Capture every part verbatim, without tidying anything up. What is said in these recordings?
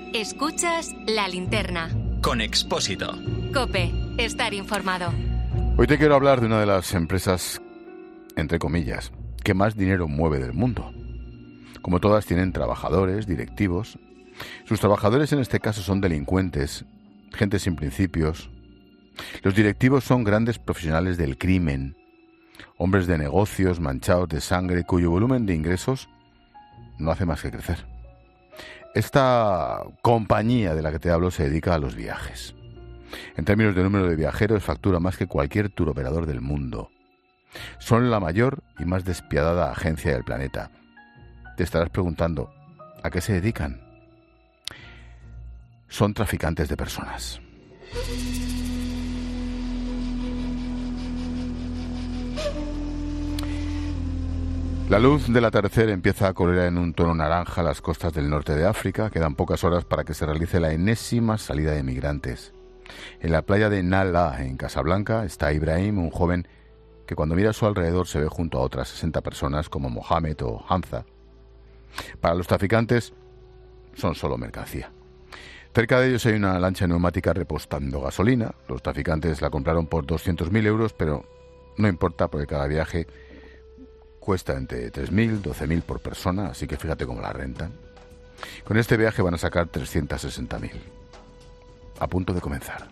Escuchas La Linterna. Con Expósito. COPE. Estar informado. Hoy te quiero hablar de una de las empresas, entre comillas, que más dinero mueve del mundo. Como todas, tienen trabajadores, directivos. Sus trabajadores en este caso son delincuentes, gente sin principios. Los directivos son grandes profesionales del crimen, hombres de negocios manchados de sangre cuyo volumen de ingresos no hace más que crecer. Esta compañía de la que te hablo se dedica a los viajes. En términos de número de viajeros, factura más que cualquier tour operador del mundo. Son la mayor y más despiadada agencia del planeta. Te estarás preguntando, ¿a qué se dedican? Son traficantes de personas. La luz del atardecer empieza a correr en un tono naranja a las costas del norte de África. Quedan pocas horas para que se realice la enésima salida de migrantes. En la playa de Nala, en Casablanca, está Ibrahim, un joven que cuando mira a su alrededor se ve junto a otras sesenta personas como Mohamed o Hamza. Para los traficantes son solo mercancía. Cerca de ellos hay una lancha neumática repostando gasolina. Los traficantes la compraron por doscientos mil euros, pero no importa porque cada viaje cuesta entre tres mil, doce mil por persona, así que fíjate cómo la rentan. Con este viaje van a sacar trescientos sesenta mil. A punto de comenzar.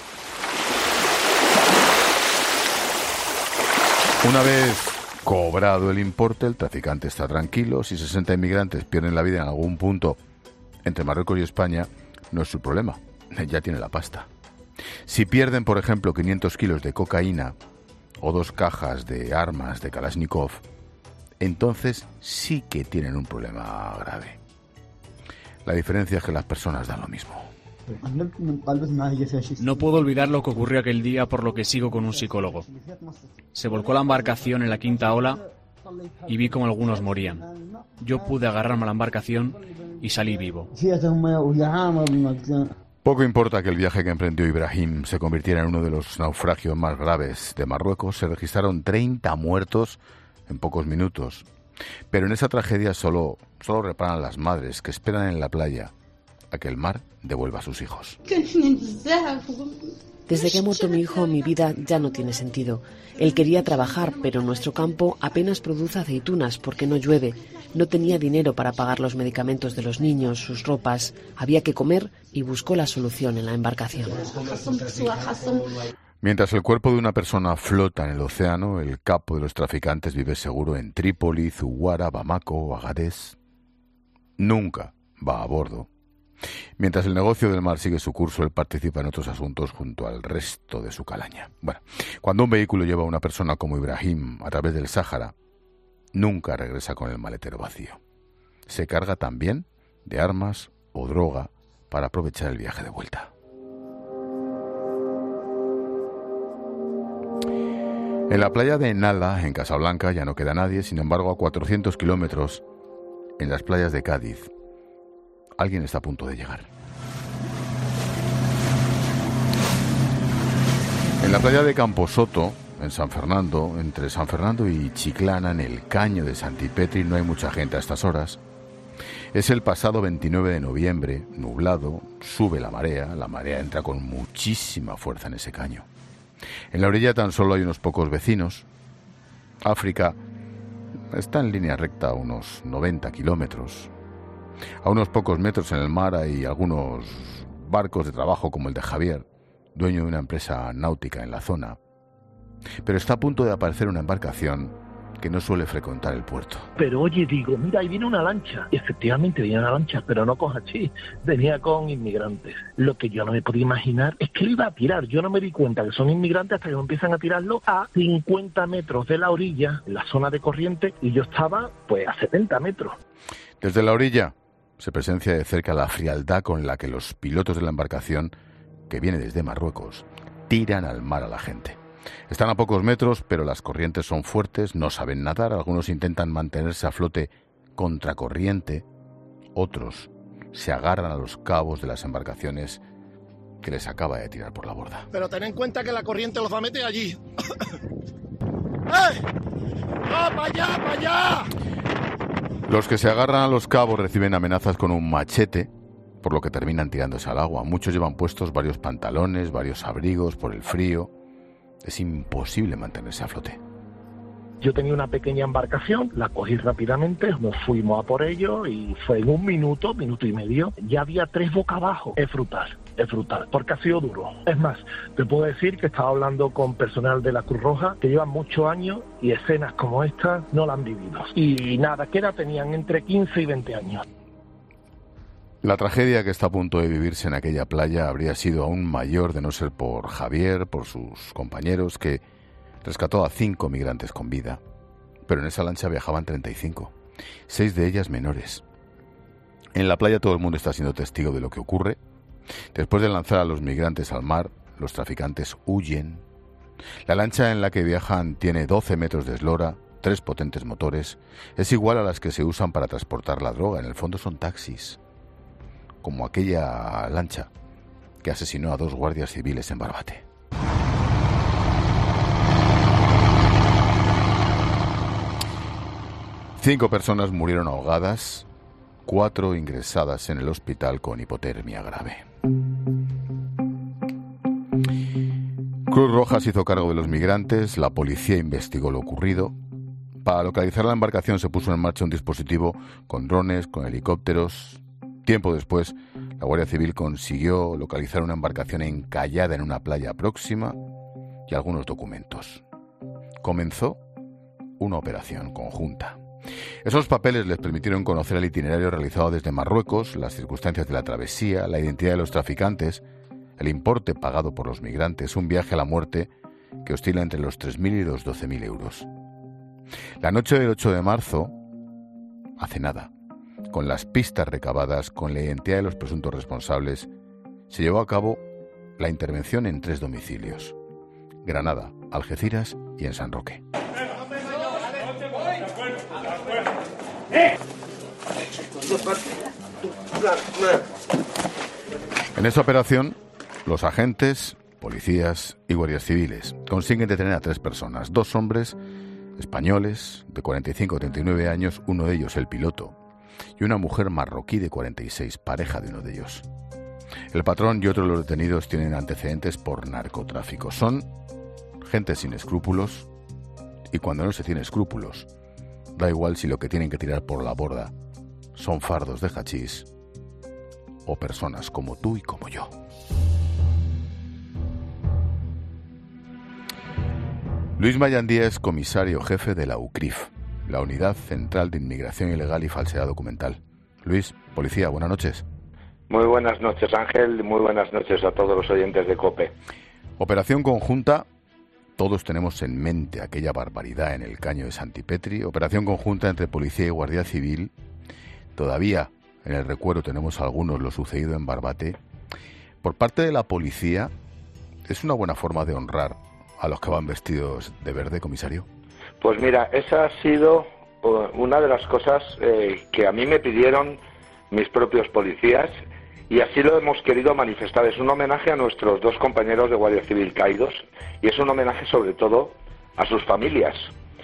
Una vez cobrado el importe, el traficante está tranquilo. Si sesenta inmigrantes pierden la vida en algún punto entre Marruecos y España, no es su problema, ya tiene la pasta. Si pierden, por ejemplo, quinientos kilos de cocaína o dos cajas de armas de Kalashnikov, entonces sí que tienen un problema grave. La diferencia es que las personas dan lo mismo. No puedo olvidar lo que ocurrió aquel día, por lo que sigo con un psicólogo. Se volcó la embarcación en la quinta ola y vi cómo algunos morían. Yo pude agarrarme a la embarcación y salí vivo. Poco importa que el viaje que emprendió Ibrahim se convirtiera en uno de los naufragios más graves de Marruecos. Se registraron treinta muertos en pocos minutos. Pero en esa tragedia solo, solo reparan las madres que esperan en la playa a que el mar devuelva a sus hijos. Desde que ha muerto mi hijo, mi vida ya no tiene sentido. Él quería trabajar, pero nuestro campo apenas produce aceitunas porque no llueve. No tenía dinero para pagar los medicamentos de los niños, sus ropas. Había que comer y buscó la solución en la embarcación. Mientras el cuerpo de una persona flota en el océano, el capo de los traficantes vive seguro en Trípoli, Zuguara, Bamako o Agadez. Nunca va a bordo. Mientras el negocio del mar sigue su curso, él participa en otros asuntos junto al resto de su calaña. Bueno, cuando un vehículo lleva a una persona como Ibrahim a través del Sáhara, nunca regresa con el maletero vacío. Se carga también de armas o droga para aprovechar el viaje de vuelta. En la playa de Nala, en Casablanca, ya no queda nadie. Sin embargo, a cuatrocientos kilómetros, en las playas de Cádiz, alguien está a punto de llegar. En la playa de Camposoto, en San Fernando, entre San Fernando y Chiclana, en el caño de Santipetri, no hay mucha gente a estas horas. Es el pasado veintinueve de noviembre, nublado, sube la marea, la marea entra con muchísima fuerza en ese caño. En la orilla tan solo hay unos pocos vecinos. África está en línea recta a unos noventa kilómetros. A unos pocos metros en el mar hay algunos barcos de trabajo como el de Javier, dueño de una empresa náutica en la zona. Pero está a punto de aparecer una embarcación que no suele frecuentar el puerto. Pero oye, digo, mira, ahí viene una lancha. Y efectivamente venía una lancha, pero no con hachís, venía con inmigrantes. Lo que yo no me podía imaginar es que él iba a tirar. Yo no me di cuenta que son inmigrantes hasta que empiezan a tirarlo a cincuenta metros de la orilla, en la zona de corriente, y yo estaba pues a setenta metros. Desde la orilla se presencia de cerca la frialdad con la que los pilotos de la embarcación, que viene desde Marruecos, tiran al mar a la gente. Están a pocos metros, pero las corrientes son fuertes, no saben nadar, algunos intentan mantenerse a flote contracorriente, otros se agarran a los cabos de las embarcaciones que les acaba de tirar por la borda. Pero ten en cuenta que la corriente los va a meter allí. ¡Eh! ¡Va para allá, para allá! Los que se agarran a los cabos reciben amenazas con un machete por lo que terminan tirándose al agua. Muchos llevan puestos varios pantalones, varios abrigos por el frío. Es imposible mantenerse a flote. Yo tenía una pequeña embarcación, la cogí rápidamente, nos fuimos a por ello y fue en un minuto, minuto y medio, ya había tres boca abajo. Es frutal, es frutal, porque ha sido duro. Es más, te puedo decir que estaba hablando con personal de la Cruz Roja que llevan muchos años y escenas como esta no la han vivido. Y nada, ¿qué edad tenían? Entre quince y veinte años. La tragedia que está a punto de vivirse en aquella playa habría sido aún mayor de no ser por Javier, por sus compañeros, que rescató a cinco migrantes con vida, pero en esa lancha viajaban treinta y cinco, seis de ellas menores. En la playa todo el mundo está siendo testigo de lo que ocurre. Después de lanzar a los migrantes al mar, los traficantes huyen. La lancha en la que viajan tiene doce metros de eslora, tres potentes motores. Es igual a las que se usan para transportar la droga. En el fondo son taxis, como aquella lancha que asesinó a dos guardias civiles en Barbate. Cinco personas murieron ahogadas, cuatro ingresadas en el hospital con hipotermia grave. Cruz Roja se hizo cargo de los migrantes, la policía investigó lo ocurrido. Para localizar la embarcación se puso en marcha un dispositivo con drones, con helicópteros. Tiempo después, la Guardia Civil consiguió localizar una embarcación encallada en una playa próxima y algunos documentos. Comenzó una operación conjunta. Esos papeles les permitieron conocer el itinerario realizado desde Marruecos, las circunstancias de la travesía, la identidad de los traficantes, el importe pagado por los migrantes, un viaje a la muerte que oscila entre los tres mil y los doce mil euros. La noche del ocho de marzo, hace nada, con las pistas recabadas, con la identidad de los presuntos responsables, se llevó a cabo la intervención en tres domicilios: Granada, Algeciras y en San Roque. En esta operación, los agentes, policías y guardias civiles consiguen detener a tres personas, dos hombres españoles de cuarenta y cinco a treinta y nueve años, uno de ellos el piloto, y una mujer marroquí de cuarenta y seis, pareja de uno de ellos. El patrón y otros de los detenidos tienen antecedentes por narcotráfico. Son gente sin escrúpulos, y cuando no se tiene escrúpulos, da igual si lo que tienen que tirar por la borda son fardos de hachís o personas como tú y como yo. Luis Mayandía es comisario jefe de la U C R I F, la Unidad Central de Inmigración Ilegal y Falsedad Documental. Luis, policía, buenas noches. Muy buenas noches, Ángel, y muy buenas noches a todos los oyentes de COPE. Operación conjunta, todos tenemos en mente aquella barbaridad en el caño de Santipetri. Operación conjunta entre policía y guardia civil. Todavía en el recuerdo tenemos algunos lo sucedido en Barbate. Por parte de la policía, ¿es una buena forma de honrar a los que van vestidos de verde, comisario? Pues mira, esa ha sido una de las cosas eh, que a mí me pidieron mis propios policías, y así lo hemos querido manifestar. Es un homenaje a nuestros dos compañeros de Guardia Civil caídos, y es un homenaje sobre todo a sus familias,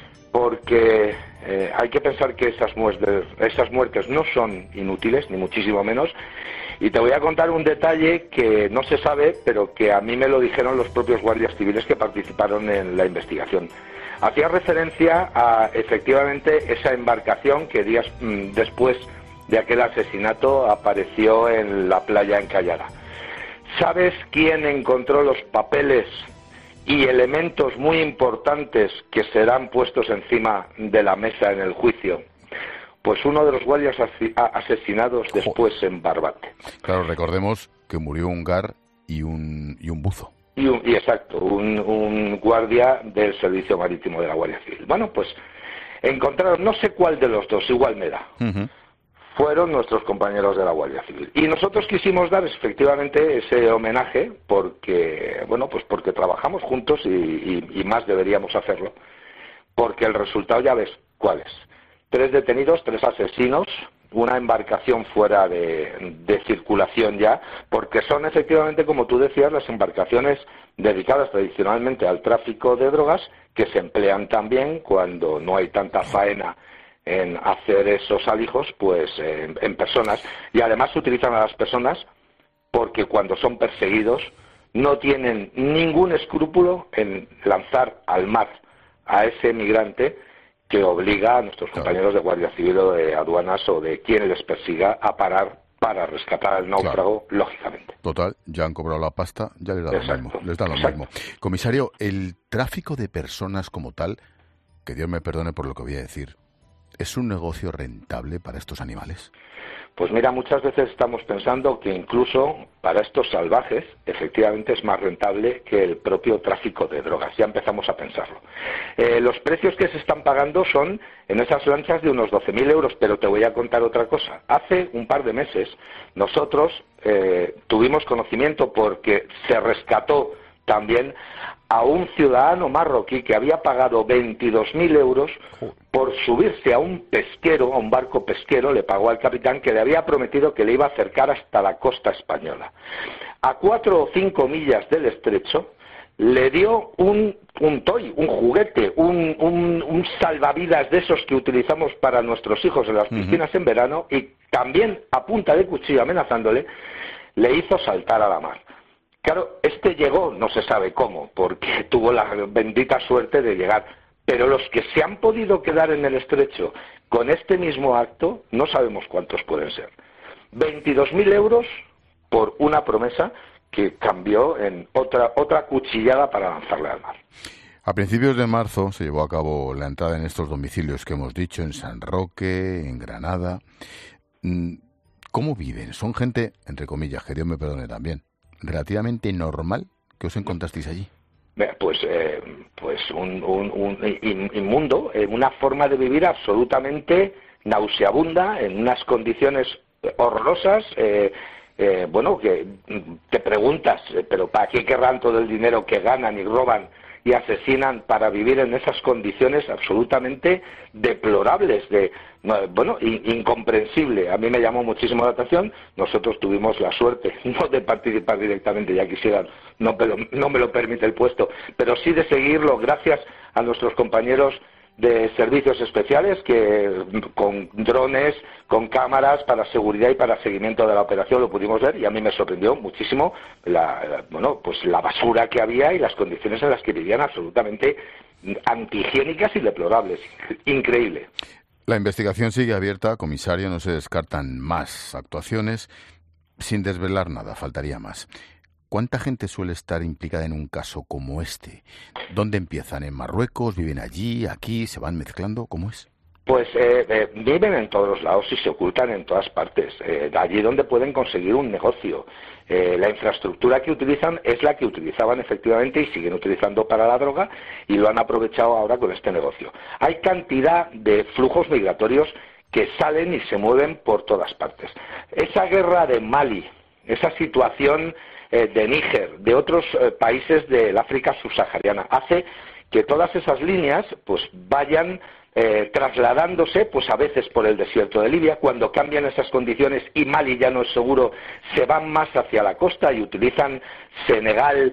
porque eh, hay que pensar que esas muertes, esas muertes no son inútiles, ni muchísimo menos. Y te voy a contar un detalle que no se sabe, pero que a mí me lo dijeron los propios guardias civiles que participaron en la investigación. Hacía referencia a, efectivamente, esa embarcación que días mmm, después de aquel asesinato apareció en la playa encallada. ¿Sabes quién encontró los papeles y elementos muy importantes que serán puestos encima de la mesa en el juicio? Pues uno de los guardias asesinados después en Barbate. Claro, recordemos que murió un gar y un, y un buzo. Y, un, y exacto, un, un guardia del Servicio Marítimo de la Guardia Civil. Bueno, pues encontraron, no sé cuál de los dos, igual me da, uh-huh. fueron nuestros compañeros de la Guardia Civil. Y nosotros quisimos dar efectivamente ese homenaje porque, bueno, pues porque trabajamos juntos y, y, y más deberíamos hacerlo, porque el resultado ya ves cuál es. Tres detenidos, tres asesinos, una embarcación fuera de, de circulación ya, porque son efectivamente, como tú decías, las embarcaciones dedicadas tradicionalmente al tráfico de drogas, que se emplean también cuando no hay tanta faena en hacer esos alijos pues en, en personas, y además utilizan a las personas porque cuando son perseguidos no tienen ningún escrúpulo en lanzar al mar a ese migrante que obliga a nuestros compañeros de Guardia Civil o de aduanas o de quien les persiga a parar para rescatar al náufrago, claro. Lógicamente. Total, ya han cobrado la pasta, ya les da Exacto. lo mismo. Les da lo mismo. Comisario, el tráfico de personas como tal, que Dios me perdone por lo que voy a decir, ¿es un negocio rentable para estos animales? Pues mira, muchas veces estamos pensando que incluso para estos salvajes efectivamente es más rentable que el propio tráfico de drogas. Ya empezamos a pensarlo. Eh, los precios que se están pagando son en esas lanchas de unos doce mil euros, pero te voy a contar otra cosa. Hace un par de meses nosotros eh, tuvimos conocimiento porque se rescató también a un ciudadano marroquí que había pagado veintidós mil euros por subirse a un pesquero, a un barco pesquero, le pagó al capitán que le había prometido que le iba a acercar hasta la costa española. A cuatro o cinco millas del estrecho le dio un, un toy, un juguete, un, un, un salvavidas de esos que utilizamos para nuestros hijos en las piscinas uh-huh. en verano, y también a punta de cuchillo amenazándole, le hizo saltar a la mar. Claro, este llegó, no se sabe cómo, porque tuvo la bendita suerte de llegar, pero los que se han podido quedar en el estrecho con este mismo acto, no sabemos cuántos pueden ser. veintidós mil euros por una promesa que cambió en otra, otra cuchillada para lanzarle al mar. A principios de marzo se llevó a cabo la entrada en estos domicilios que hemos dicho, en San Roque, en Granada. ¿Cómo viven? Son gente, entre comillas, que Dios me perdone también, relativamente normal. ¿Qué os encontrasteis allí? Pues, eh, pues un, un, un inmundo, eh, una forma de vivir absolutamente nauseabunda, en unas condiciones horrorosas. Eh, eh, bueno, que te preguntas, pero ¿para qué querrán todo el dinero que ganan y roban y asesinan para vivir en esas condiciones absolutamente deplorables, de bueno, incomprensible? A mí me llamó muchísimo la atención. Nosotros tuvimos la suerte no de participar directamente, ya quisieran, no, pero no me lo permite el puesto, pero sí de seguirlo gracias a nuestros compañeros de servicios especiales que con drones, con cámaras para seguridad y para seguimiento de la operación lo pudimos ver, y a mí me sorprendió muchísimo la, la, bueno, pues la basura que había y las condiciones en las que vivían, absolutamente antihigiénicas y deplorables. Increíble. La investigación sigue abierta, comisario, no se descartan más actuaciones, sin desvelar nada, faltaría más. ¿Cuánta gente suele estar implicada en un caso como este? ¿Dónde empiezan? ¿En Marruecos? ¿Viven allí? ¿Aquí? ¿Se van mezclando? ¿Cómo es? Pues eh, eh, viven en todos los lados y se ocultan en todas partes. Eh, allí donde pueden conseguir un negocio. Eh, la infraestructura que utilizan es la que utilizaban efectivamente y siguen utilizando para la droga, y lo han aprovechado ahora con este negocio. Hay cantidad de flujos migratorios que salen y se mueven por todas partes. Esa guerra de Mali, esa situación eh, de Níger, de otros eh, países del África subsahariana, hace que todas esas líneas pues vayan eh, trasladándose pues a veces por el desierto de Libia. Cuando cambian esas condiciones y Mali ya no es seguro, se van más hacia la costa y utilizan Senegal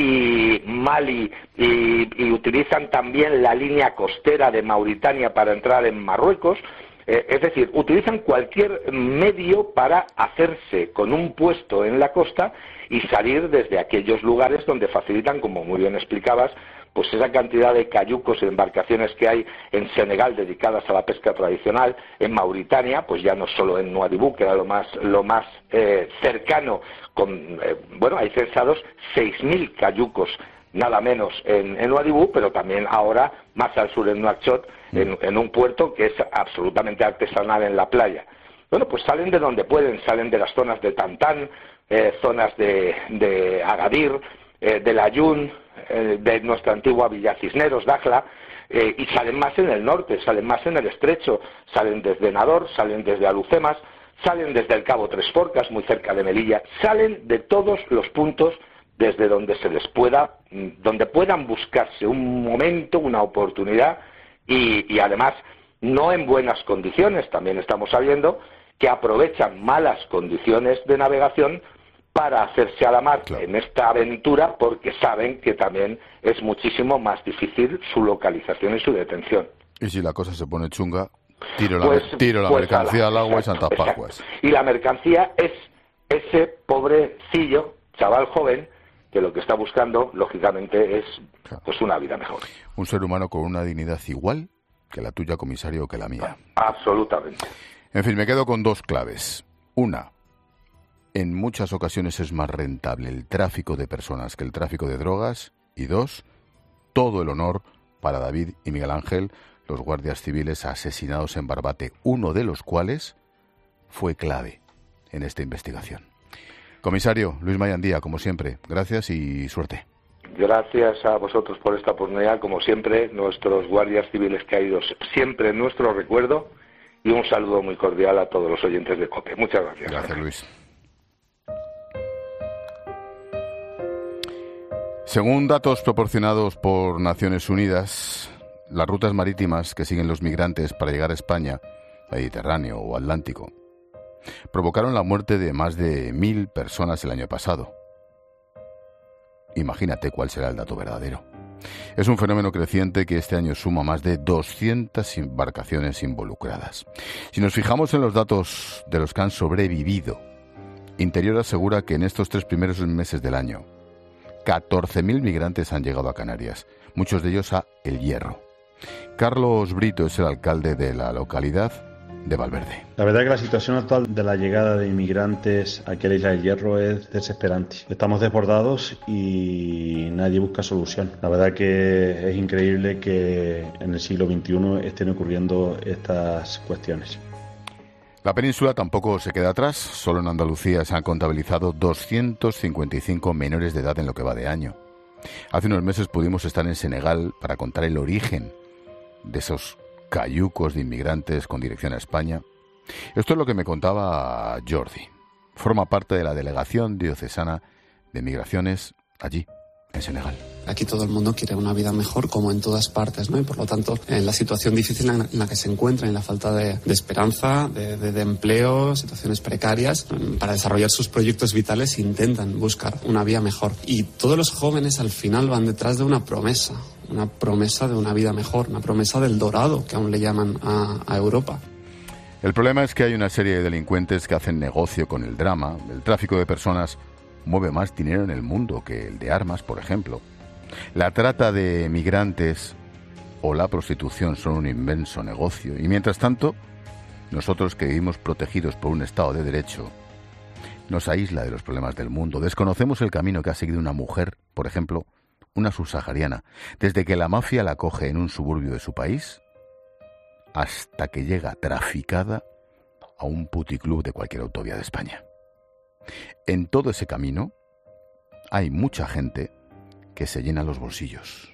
y Mali y, y utilizan también la línea costera de Mauritania para entrar en Marruecos. Eh, es decir, utilizan cualquier medio para hacerse con un puesto en la costa y salir desde aquellos lugares donde facilitan, como muy bien explicabas, pues esa cantidad de cayucos y embarcaciones que hay en Senegal dedicadas a la pesca tradicional, en Mauritania, pues ya no solo en Nuadhibou, que era lo más lo más eh, cercano, con eh, bueno, hay censados seis mil cayucos nada menos en, en Nuadhibou, pero también ahora más al sur en Nouakchott, en, en un puerto que es absolutamente artesanal en la playa. Bueno, pues salen de donde pueden, salen de las zonas de Tantán, eh, zonas de, de Agadir, eh, de Layún, eh, de nuestra antigua Villa Cisneros, Dakhla, eh, y salen más en el norte, salen más en el estrecho, salen desde Nador, salen desde Alucemas, salen desde el Cabo Tres Forcas, muy cerca de Melilla, salen de todos los puntos desde donde se les pueda, donde puedan buscarse un momento, una oportunidad, y, y además no en buenas condiciones. También estamos sabiendo que aprovechan malas condiciones de navegación para hacerse a la mar, claro, en esta aventura, porque saben que también es muchísimo más difícil su localización y su detención. Y si la cosa se pone chunga, Tiro la, pues, tiro la pues mercancía ala, al agua y exacto, Santas Pascuas. exacto. Y la mercancía es ese pobrecillo, chaval joven, que lo que está buscando, lógicamente, es claro. pues una vida mejor. Un ser humano con una dignidad igual que la tuya, comisario, o que la mía. Absolutamente. En fin, me quedo con dos claves. Una, en muchas ocasiones es más rentable el tráfico de personas que el tráfico de drogas. Y dos, todo el honor para David y Miguel Ángel, los guardias civiles asesinados en Barbate, uno de los cuales fue clave en esta investigación. Comisario Luis Mayandía, como siempre, gracias y suerte. Gracias a vosotros por esta oportunidad, como siempre, nuestros guardias civiles caídos siempre en nuestro recuerdo, y un saludo muy cordial a todos los oyentes de COPE. Muchas gracias. Gracias, Luis. Según datos proporcionados por Naciones Unidas, las rutas marítimas que siguen los migrantes para llegar a España, Mediterráneo o Atlántico, provocaron la muerte de más de mil personas el año pasado. Imagínate cuál será el dato verdadero. Es un fenómeno creciente que este año suma más de doscientas embarcaciones involucradas. Si nos fijamos en los datos de los que han sobrevivido, Interior asegura que en estos tres primeros meses del año, catorce mil migrantes han llegado a Canarias, muchos de ellos a El Hierro. Carlos Brito es el alcalde de la localidad de Valverde. La verdad es que la situación actual de la llegada de inmigrantes aquí a la isla del Hierro es desesperante. Estamos desbordados y nadie busca solución. La verdad que es increíble que en el siglo veintiuno estén ocurriendo estas cuestiones. La península tampoco se queda atrás. Solo en Andalucía se han contabilizado doscientos cincuenta y cinco menores de edad en lo que va de año. Hace unos meses pudimos estar en Senegal para contar el origen de esos cayucos de inmigrantes con dirección a España. Esto es lo que me contaba Jordi. Forma parte de la Delegación Diocesana de Migraciones allí, en Senegal. Aquí todo el mundo quiere una vida mejor, como en todas partes, ¿no? Y por lo tanto, en la situación difícil en la que se encuentran, en la falta de, de esperanza, de, de, de empleo, situaciones precarias, para desarrollar sus proyectos vitales intentan buscar una vía mejor. Y todos los jóvenes al final van detrás de una promesa, una promesa de una vida mejor, una promesa del dorado, que aún le llaman a, a Europa. El problema es que hay una serie de delincuentes que hacen negocio con el drama. El tráfico de personas mueve más dinero en el mundo que el de armas, por ejemplo. La trata de migrantes o la prostitución son un inmenso negocio. Y mientras tanto, nosotros que vivimos protegidos por un Estado de Derecho, nos aísla de los problemas del mundo. Desconocemos el camino que ha seguido una mujer, por ejemplo, una subsahariana, desde que la mafia la coge en un suburbio de su país hasta que llega traficada a un puticlub de cualquier autovía de España. En todo ese camino hay mucha gente que se llena los bolsillos.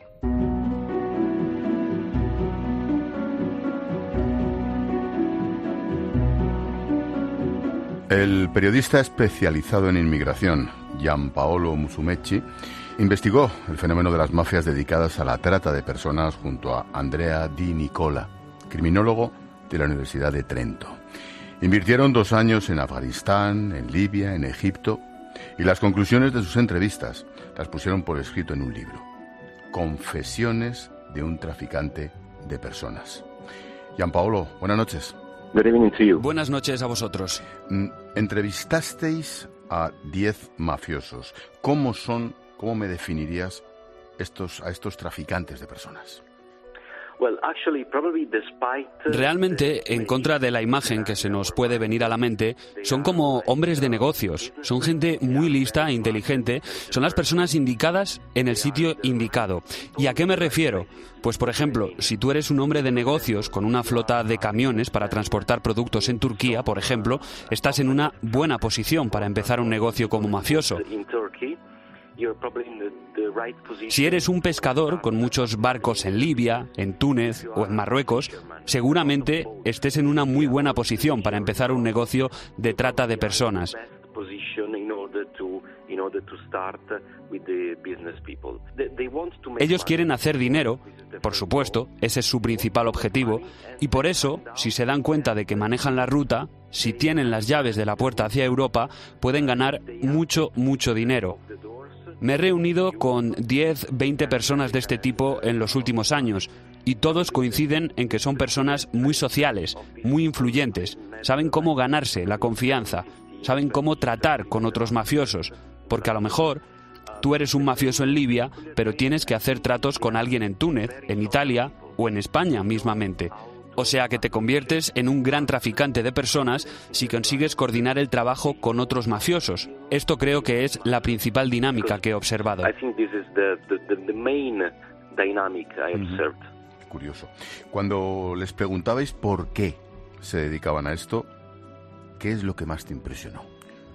El periodista especializado en inmigración, Gianpaolo Musumeci, investigó el fenómeno de las mafias dedicadas a la trata de personas junto a Andrea Di Nicola, criminólogo de la Universidad de Trento. Invirtieron dos años en Afganistán, en Libia, en Egipto, y las conclusiones de sus entrevistas las pusieron por escrito en un libro. Confesiones de un traficante de personas. Gianpaolo, buenas noches. Good evening to you. Buenas noches a vosotros. Entrevistasteis a diez mafiosos. ¿Cómo son, cómo me definirías estos, a estos traficantes de personas? Realmente, en contra de la imagen que se nos puede venir a la mente, son como hombres de negocios. Son gente muy lista e inteligente. Son las personas indicadas en el sitio indicado. ¿Y a qué me refiero? Pues, por ejemplo, si tú eres un hombre de negocios con una flota de camiones para transportar productos en Turquía, por ejemplo, estás en una buena posición para empezar un negocio como mafioso. Si eres un pescador con muchos barcos en Libia, en Túnez o en Marruecos, seguramente estés en una muy buena posición para empezar un negocio de trata de personas. Ellos quieren hacer dinero, por supuesto, ese es su principal objetivo, y por eso, si se dan cuenta de que manejan la ruta, si tienen las llaves de la puerta hacia Europa, pueden ganar mucho, mucho dinero. Me he reunido con diez, veinte personas de este tipo en los últimos años. y todos coinciden en que son personas muy sociales, muy influyentes, saben cómo ganarse la confianza, saben cómo tratar con otros mafiosos, porque a lo mejor tú eres un mafioso en Libia, pero tienes que hacer tratos con alguien en Túnez, en Italia o en España mismamente. O sea que te conviertes en un gran traficante de personas si consigues coordinar el trabajo con otros mafiosos. Esto creo que es la principal dinámica que he observado. Curioso. Cuando les preguntabais por qué se dedicaban a esto, ¿qué es lo que más te impresionó?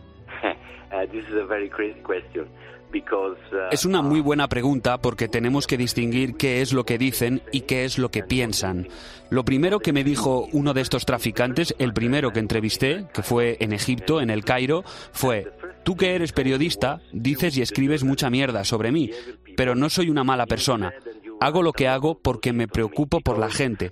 Es una muy buena pregunta porque tenemos que distinguir qué es lo que dicen y qué es lo que piensan. Lo primero que me dijo uno de estos traficantes, el primero que entrevisté, que fue en Egipto, en El Cairo, fue: tú que eres periodista, dices y escribes mucha mierda sobre mí, pero no soy una mala persona. Hago lo que hago porque me preocupo por la gente.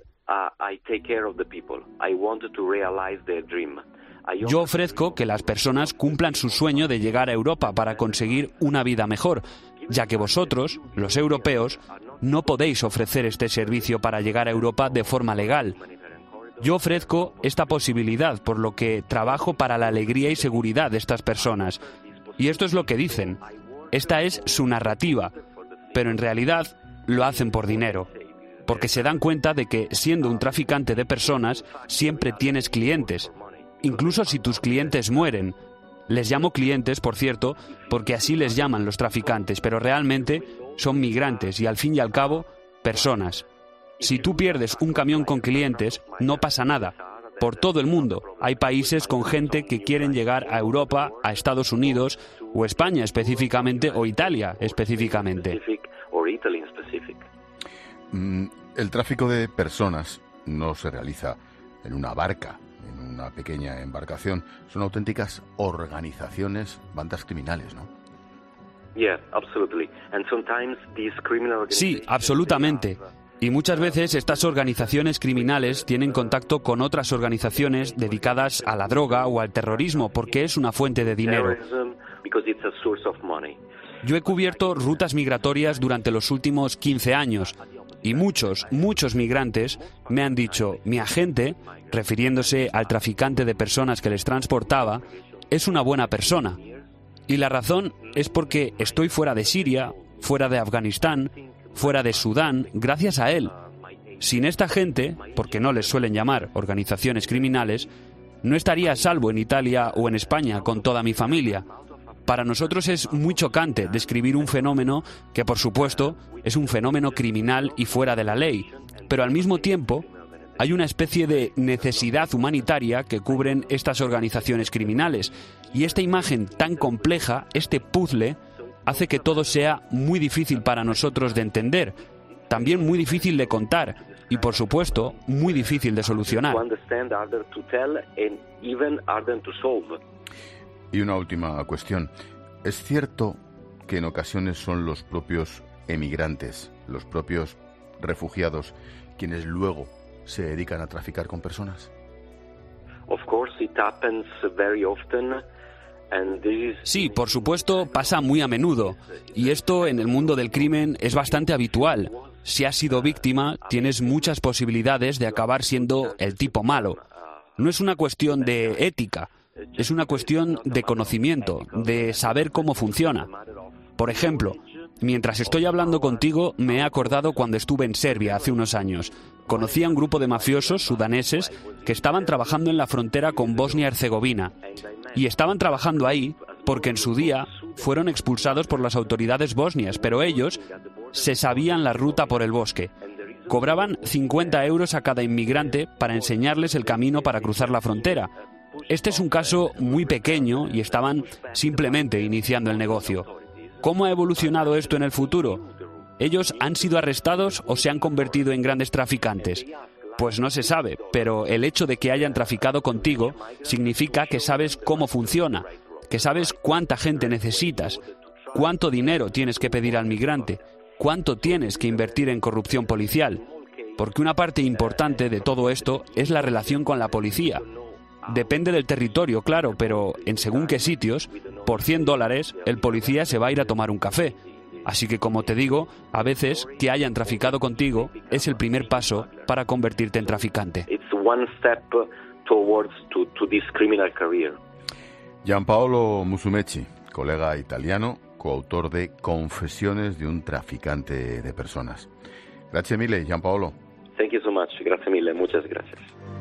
Yo ofrezco que las personas cumplan su sueño de llegar a Europa para conseguir una vida mejor, ya que vosotros, los europeos, no podéis ofrecer este servicio para llegar a Europa de forma legal. Yo ofrezco esta posibilidad, por lo que trabajo para la alegría y seguridad de estas personas. Y esto es lo que dicen. Esta es su narrativa, pero en realidad lo hacen por dinero, porque se dan cuenta de que siendo un traficante de personas siempre tienes clientes. Incluso si tus clientes mueren. Les llamo clientes, por cierto, porque así les llaman los traficantes, pero realmente son migrantes y al fin y al cabo, personas. Si tú pierdes un camión con clientes, no pasa nada. Por todo el mundo hay países con gente que quieren llegar a Europa, a Estados Unidos, o España específicamente, o Italia específicamente. El tráfico de personas no se realiza en una barca, en una pequeña embarcación. Son auténticas organizaciones, bandas criminales, ¿no? Sí, absolutamente. Y muchas veces estas organizaciones criminales tienen contacto con otras organizaciones dedicadas a la droga o al terrorismo, porque es una fuente de dinero. Yo he cubierto rutas migratorias durante los últimos quince años y muchos, muchos migrantes me han dicho: mi agente, refiriéndose al traficante de personas que les transportaba, es una buena persona. Y la razón es porque estoy fuera de Siria, fuera de Afganistán, fuera de Sudán, gracias a él. Sin esta gente, porque no les suelen llamar organizaciones criminales, no estaría a salvo en Italia o en España con toda mi familia. Para nosotros es muy chocante describir un fenómeno que, por supuesto, es un fenómeno criminal y fuera de la ley, pero al mismo tiempo hay una especie de necesidad humanitaria que cubren estas organizaciones criminales, y esta imagen tan compleja, este puzzle, hace que todo sea muy difícil para nosotros de entender, también muy difícil de contar y, por supuesto, muy difícil de solucionar. Y una última cuestión. ¿Es cierto que en ocasiones son los propios emigrantes, los propios refugiados, quienes luego se dedican a traficar con personas? Sí, por supuesto, pasa muy a menudo. Y esto en el mundo del crimen es bastante habitual. Si has sido víctima, tienes muchas posibilidades de acabar siendo el tipo malo. No es una cuestión de ética. Es una cuestión de conocimiento, de saber cómo funciona. Por ejemplo, mientras estoy hablando contigo, me he acordado cuando estuve en Serbia hace unos años. Conocí a un grupo de mafiosos sudaneses que estaban trabajando en la frontera con Bosnia-Herzegovina. Y estaban trabajando ahí porque en su día fueron expulsados por las autoridades bosnias, pero ellos se sabían la ruta por el bosque. Cobraban cincuenta euros a cada inmigrante para enseñarles el camino para cruzar la frontera. Este es un caso muy pequeño y estaban simplemente iniciando el negocio. ¿Cómo ha evolucionado esto en el futuro? ¿Ellos han sido arrestados o se han convertido en grandes traficantes? Pues no se sabe, pero el hecho de que hayan traficado contigo significa que sabes cómo funciona, que sabes cuánta gente necesitas, cuánto dinero tienes que pedir al migrante, cuánto tienes que invertir en corrupción policial, porque una parte importante de todo esto es la relación con la policía. Depende del territorio, claro, pero en según qué sitios, por cien dólares, el policía se va a ir a tomar un café. Así que, como te digo, a veces que hayan traficado contigo es el primer paso para convertirte en traficante. Giampaolo Musumeci, colega italiano, coautor de Confesiones de un traficante de personas. Grazie mille, Giampaolo. Thank you so much. Grazie mille, muchas gracias.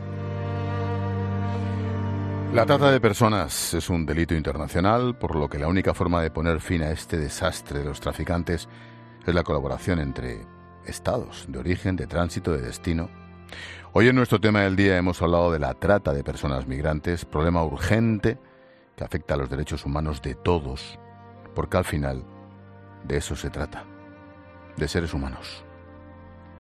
La trata de personas es un delito internacional, por lo que la única forma de poner fin a este desastre de los traficantes es la colaboración entre estados de origen, de tránsito, de destino. Hoy en nuestro tema del día hemos hablado de la trata de personas migrantes, problema urgente que afecta a los derechos humanos de todos, porque al final de eso se trata, de seres humanos.